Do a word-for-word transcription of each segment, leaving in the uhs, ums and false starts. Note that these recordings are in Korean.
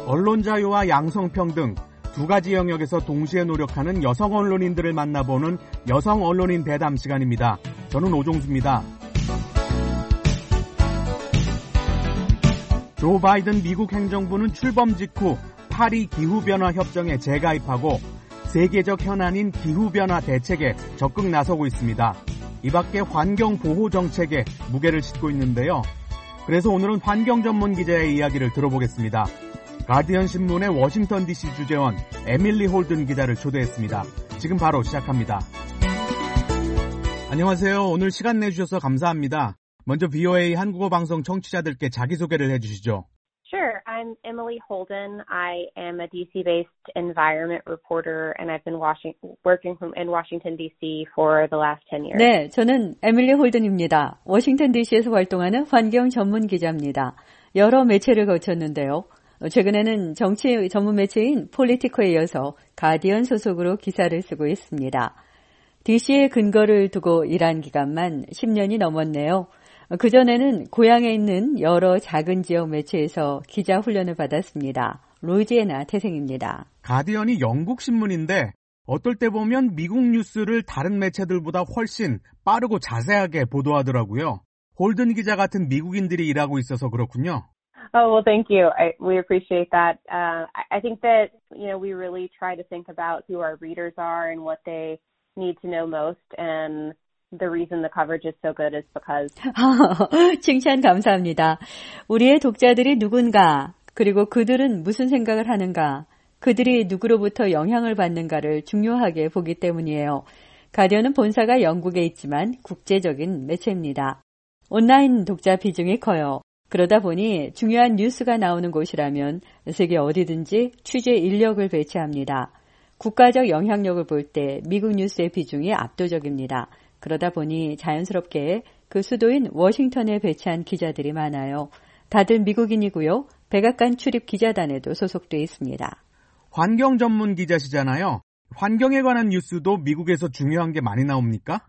언론 자유와 양성평등 두 가지 영역에서 동시에 노력하는 여성 언론인들을 만나보는 여성 언론인 대담 시간입니다. 저는 오종수입니다. 조 바이든 미국 행정부는 출범 직후 파리 기후변화 협정에 재가입하고 세계적 현안인 기후변화 대책에 적극 나서고 있습니다. 이 밖에 환경보호 정책에 무게를 싣고 있는데요. 그래서 오늘은 환경 전문 기자의 이야기를 들어보겠습니다. 가디언 신문의 워싱턴 디씨 주재원 에밀리 홀든 기자를 초대했습니다. 지금 바로 시작합니다. 안녕하세요. 오늘 시간 내주셔서 감사합니다. 먼저 브이오에이 한국어 방송 청취자들께 자기소개를 해주시죠. Sure. I'm Emily Holden. I am a D C-based environment reporter, and I've been watching, working from, in Washington, D C for the last ten years. 네, 저는 에밀리 홀든입니다. 워싱턴 디씨에서 활동하는 환경 전문 기자입니다. 여러 매체를 거쳤는데요. 최근에는 정치 전문 매체인 폴리티코에 이어서 가디언 소속으로 기사를 쓰고 있습니다. 디씨에 근거를 두고 일한 기간만 십 년이 넘었네요. 그전에는 고향에 있는 여러 작은 지역 매체에서 기자 훈련을 받았습니다. 로이지애나 태생입니다. 가디언이 영국 신문인데 어떨 때 보면 미국 뉴스를 다른 매체들보다 훨씬 빠르고 자세하게 보도하더라고요. 홀든 기자 같은 미국인들이 일하고 있어서 그렇군요. Oh, well, thank you. I, we appreciate that. Uh, I, I think that, you know, we really try to think about who our readers are and what they need to know most. And the reason the coverage is so good is because. 칭찬 감사합니다. 우리의 독자들이 누군가, 그리고 그들은 무슨 생각을 하는가, 그들이 누구로부터 영향을 받는가를 중요하게 보기 때문이에요. 가디언은 본사가 영국에 있지만 국제적인 매체입니다. 온라인 독자 비중이 커요. 그러다 보니 중요한 뉴스가 나오는 곳이라면 세계 어디든지 취재 인력을 배치합니다. 국가적 영향력을 볼 때 미국 뉴스의 비중이 압도적입니다. 그러다 보니 자연스럽게 그 수도인 워싱턴에 배치한 기자들이 많아요. 다들 미국인이고요. 백악관 출입 기자단에도 소속돼 있습니다. 환경 전문 기자시잖아요. 환경에 관한 뉴스도 미국에서 중요한 게 많이 나옵니까?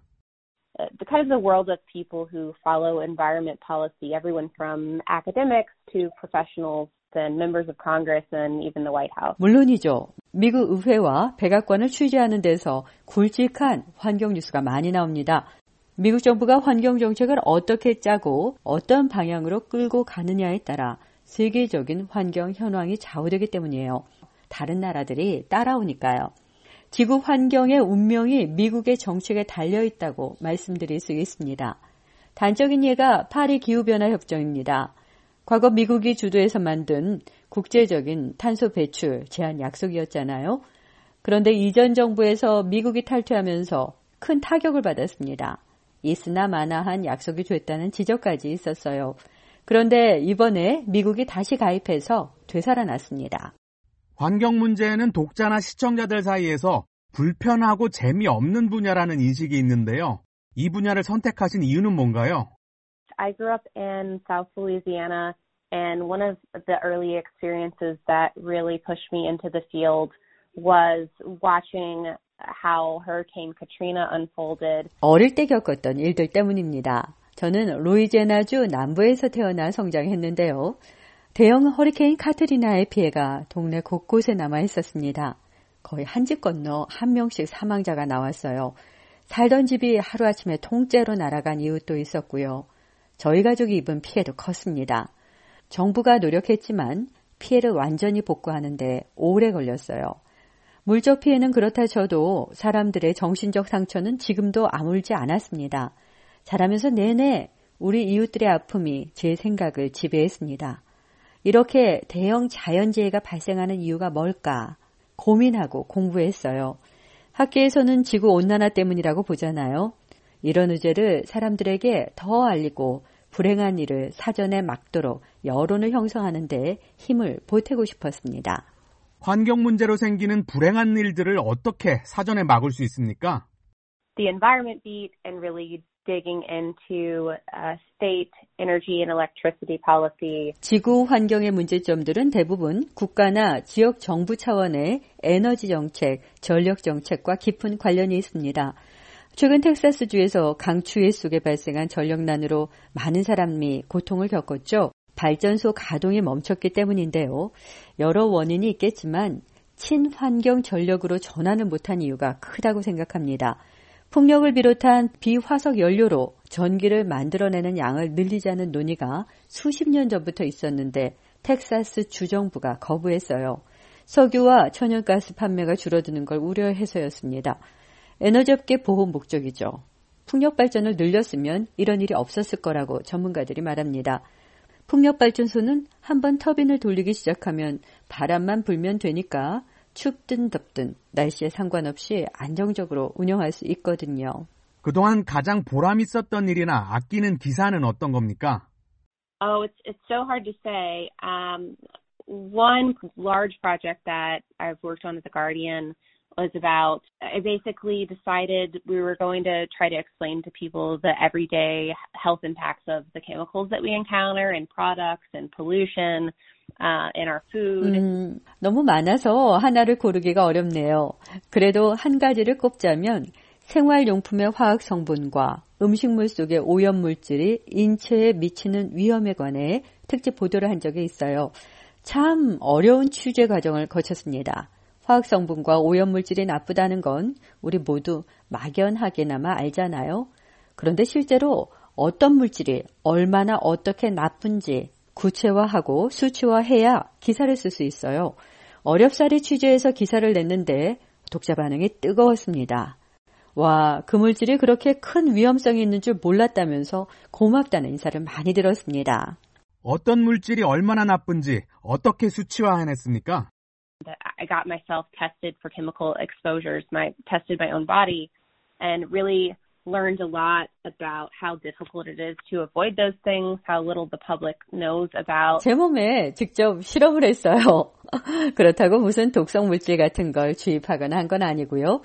The kind of the world of people who follow environment policy, everyone from academics to professionals and members of Congress and even the White House. 물론이죠. 미국 의회와 백악관을 취재하는 데서 굵직한 환경 뉴스가 많이 나옵니다. 미국 정부가 환경 정책을 어떻게 짜고 어떤 방향으로 끌고 가느냐에 따라 세계적인 환경 현황이 좌우되기 때문이에요. 다른 나라들이 따라오니까요. 지구 환경의 운명이 미국의 정책에 달려있다고 말씀드릴 수 있습니다. 단적인 예가 파리 기후변화 협정입니다. 과거 미국이 주도해서 만든 국제적인 탄소 배출 제한 약속이었잖아요. 그런데 이전 정부에서 미국이 탈퇴하면서 큰 타격을 받았습니다. 있으나 마나한 약속이 됐다는 지적까지 있었어요. 그런데 이번에 미국이 다시 가입해서 되살아났습니다. 환경 문제는 독자나 시청자들 사이에서 불편하고 재미없는 분야라는 인식이 있는데요. 이 분야를 선택하신 이유는 뭔가요? I grew up in South Louisiana, and one of the early experiences that really pushed me into the field was watching how Hurricane Katrina unfolded. 어릴 때 겪었던 일들 때문입니다. 저는 루이지애나주 남부에서 태어나 성장했는데요. 대형 허리케인 카트리나의 피해가 동네 곳곳에 남아 있었습니다. 거의 한 집 건너 한 명씩 사망자가 나왔어요. 살던 집이 하루아침에 통째로 날아간 이웃도 있었고요. 저희 가족이 입은 피해도 컸습니다. 정부가 노력했지만 피해를 완전히 복구하는데 오래 걸렸어요. 물적 피해는 그렇다 쳐도 사람들의 정신적 상처는 지금도 아물지 않았습니다. 자라면서 내내 우리 이웃들의 아픔이 제 생각을 지배했습니다. 이렇게 대형 자연재해가 발생하는 이유가 뭘까 고민하고 공부했어요. 학계에서는 지구온난화 때문이라고 보잖아요. 이런 의제를 사람들에게 더 알리고 불행한 일을 사전에 막도록 여론을 형성하는 데 힘을 보태고 싶었습니다. 환경 문제로 생기는 불행한 일들을 어떻게 사전에 막을 수 있습니까? The Environment Beat and really digging into uh, state energy and electricity policy. 지구 환경의 문제점들은 대부분 국가나 지역 정부 차원의 에너지 정책, 전력 정책과 깊은 관련이 있습니다. 최근 텍사스주에서 강추위 속에 발생한 전력난으로 많은 사람이 고통을 겪었죠. 발전소 가동이 멈췄기 때문인데요. 여러 원인이 있겠지만 친환경 전력으로 전환을 못한 이유가 크다고 생각합니다. 풍력을 비롯한 비화석 연료로 전기를 만들어내는 양을 늘리자는 논의가 수십 년 전부터 있었는데 텍사스 주정부가 거부했어요. 석유와 천연가스 판매가 줄어드는 걸 우려해서였습니다. 에너지업계 보호 목적이죠. 풍력 발전을 늘렸으면 이런 일이 없었을 거라고 전문가들이 말합니다. 풍력 발전소는 한번 터빈을 돌리기 시작하면 바람만 불면 되니까 춥든 덥든 날씨에 상관없이 안정적으로 운영할 수 있거든요. 그동안 가장 보람 있었던 일이나 아끼는 기사는 어떤 겁니까? Oh, it's it's so hard to say. Um, one large project that I've worked on at The Guardian was about, I basically decided we were going to try to explain to people the everyday health impacts of the chemicals that we encounter in products and pollution uh, in our food. 음, 너무 많아서 하나를 고르기가 어렵네요. 그래도 한 가지를 꼽자면 생활용품의 화학 성분과 음식물 속의 오염물질이 인체에 미치는 위험에 관해 특집 보도를 한 적이 있어요. 참 어려운 취재 과정을 거쳤습니다. 화학 성분과 오염물질이 나쁘다는 건 우리 모두 막연하게나마 알잖아요. 그런데 실제로 어떤 물질이 얼마나 어떻게 나쁜지 구체화하고 수치화해야 기사를 쓸 수 있어요. 어렵사리 취재해서 기사를 냈는데 독자 반응이 뜨거웠습니다. 와, 그 물질이 그렇게 큰 위험성이 있는 줄 몰랐다면서 고맙다는 인사를 많이 들었습니다. 어떤 물질이 얼마나 나쁜지 어떻게 수치화해냈습니까? I got myself tested for chemical exposures, my tested my own body, and really learned a lot about how difficult it is to avoid those things, how little the public knows about. 제 몸에 직접 실험을 했어요. 그렇다고 무슨 독성 물질 같은 걸 주입하거나 한 건 아니고요.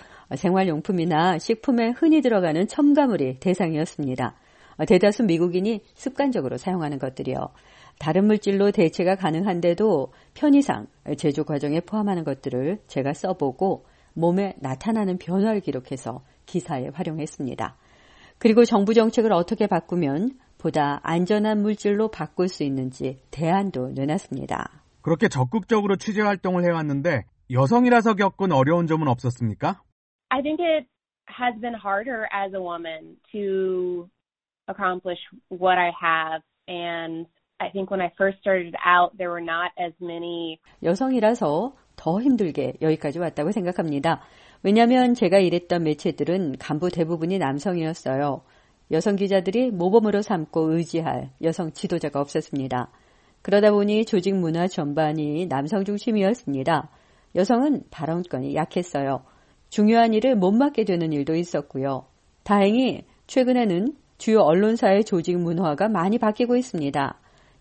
생활용품이나 식품에 흔히 들어가는 첨가물이 대상이었습니다. 대다수 미국인이 습관적으로 사용하는 것들이요. 다른 물질로 대체가 가능한데도 편의상 제조 과정에 포함하는 것들을 제가 써보고 몸에 나타나는 변화를 기록해서 기사에 활용했습니다. 그리고 정부 정책을 어떻게 바꾸면 보다 안전한 물질로 바꿀 수 있는지 대안도 내놨습니다. 그렇게 적극적으로 취재 활동을 해왔는데 여성이라서 겪은 어려운 점은 없었습니까? I think it has been harder as a woman to accomplish what I have, and I think when I first started out, there were not as many. 여성이라서 더 힘들게 여기까지 왔다고 생각합니다. 왜냐하면 제가 일했던 매체들은 간부 대부분이 남성이었어요. 여성 기자들이 모범으로 삼고 의지할 여성 지도자가 없었습니다. 그러다 보니 조직 문화 전반이 남성 중심이었습니다. 여성은 발언권이 약했어요. 중요한 일을 못 맡게 되는 일도 있었고요. 다행히 최근에는 주요 언론사의 조직 문화가 많이 바뀌고 있습니다.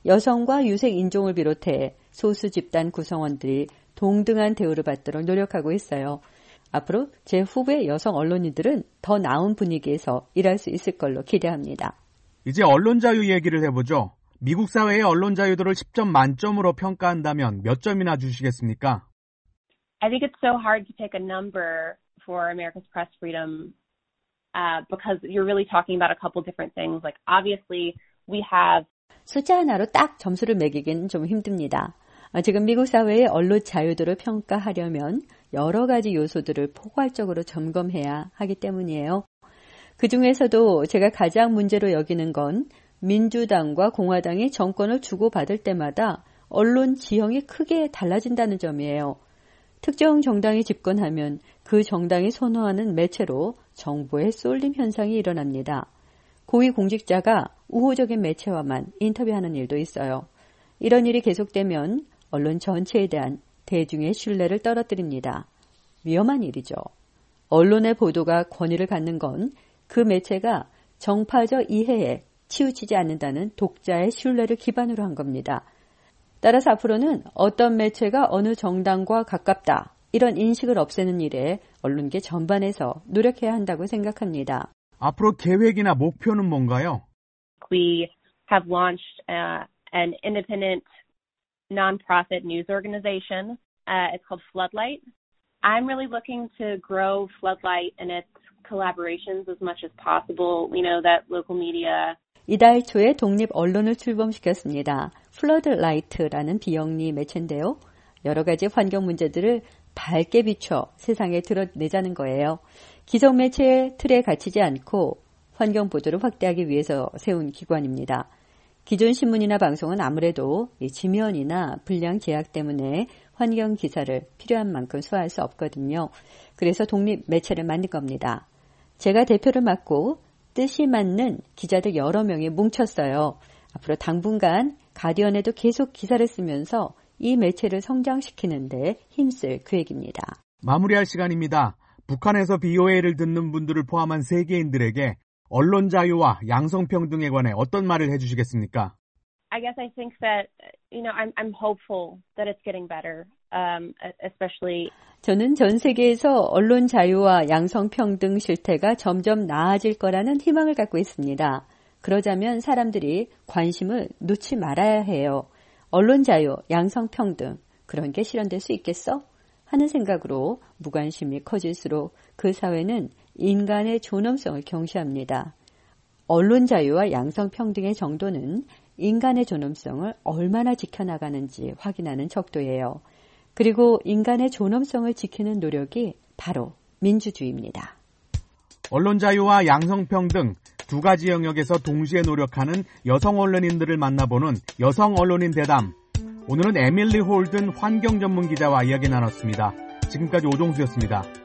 여성과 유색 인종을 비롯해 소수 집단 구성원들이 동등한 대우를 받도록 노력하고 있어요. 앞으로 제 후배 여성 언론인들은 더 나은 분위기에서 일할 수 있을 걸로 기대합니다. 이제 언론 자유 얘기를 해보죠. 미국 사회의 언론 자유도를 십 점 만점으로 평가한다면 몇 점이나 주시겠습니까? I think it's so hard to pick a number for America's press freedom uh, because you're really talking about a couple different things. Like obviously we have 숫자 하나로 딱 점수를 매기긴 좀 힘듭니다. 지금 미국 사회의 언론 자유도를 평가하려면 여러 가지 요소들을 포괄적으로 점검해야 하기 때문이에요. 그중에서도 제가 가장 문제로 여기는 건 민주당과 공화당이 정권을 주고받을 때마다 언론 지형이 크게 달라진다는 점이에요. 특정 정당이 집권하면 그 정당이 선호하는 매체로 정보의 쏠림 현상이 일어납니다. 고위공직자가 우호적인 매체와만 인터뷰하는 일도 있어요. 이런 일이 계속되면 언론 전체에 대한 대중의 신뢰를 떨어뜨립니다. 위험한 일이죠. 언론의 보도가 권위를 갖는 건 그 매체가 정파적 이해에 치우치지 않는다는 독자의 신뢰를 기반으로 한 겁니다. 따라서 앞으로는 어떤 매체가 어느 정당과 가깝다, 이런 인식을 없애는 일에 언론계 전반에서 노력해야 한다고 생각합니다. 앞으로 계획이나 목표는 뭔가요? We have launched uh, an independent nonprofit news organization. Uh, it's called Floodlight. I'm really looking to grow Floodlight and its collaborations as much as possible. We know that local media 이달 초에 독립 언론을 출범시켰습니다. 플러드라이트라는 비영리 매체인데요. 여러 가지 환경 문제들을 밝게 비춰 세상에 드러내자는 거예요. 기성 매체의 틀에 갇히지 않고 환경 보도를 확대하기 위해서 세운 기관입니다. 기존 신문이나 방송은 아무래도 지면이나 분량 제약 때문에 환경 기사를 필요한 만큼 소화할 수 없거든요. 그래서 독립 매체를 만든 겁니다. 제가 대표를 맡고 뜻이 맞는 기자들 여러 명이 뭉쳤어요. 앞으로 당분간 가디언에도 계속 기사를 쓰면서 이 매체를 성장시키는데 힘쓸 계획입니다. 마무리할 시간입니다. 북한에서 비오에이를 듣는 분들을 포함한 세계인들에게 언론 자유와 양성평등에 관해 어떤 말을 해주시겠습니까? I guess I think that, you know, I'm, I'm hopeful that it's getting better, um, especially. 저는 전 세계에서 언론 자유와 양성평등 실태가 점점 나아질 거라는 희망을 갖고 있습니다. 그러자면 사람들이 관심을 놓지 말아야 해요. 언론 자유, 양성평등, 그런 게 실현될 수 있겠어? 하는 생각으로 무관심이 커질수록 그 사회는 인간의 존엄성을 경시합니다. 언론 자유와 양성평등의 정도는 인간의 존엄성을 얼마나 지켜나가는지 확인하는 척도예요. 그리고 인간의 존엄성을 지키는 노력이 바로 민주주의입니다. 언론 자유와 양성평등 두 가지 영역에서 동시에 노력하는 여성 언론인들을 만나보는 여성 언론인 대담. 오늘은 에밀리 홀든 환경 전문 기자와 이야기 나눴습니다. 지금까지 오종수였습니다.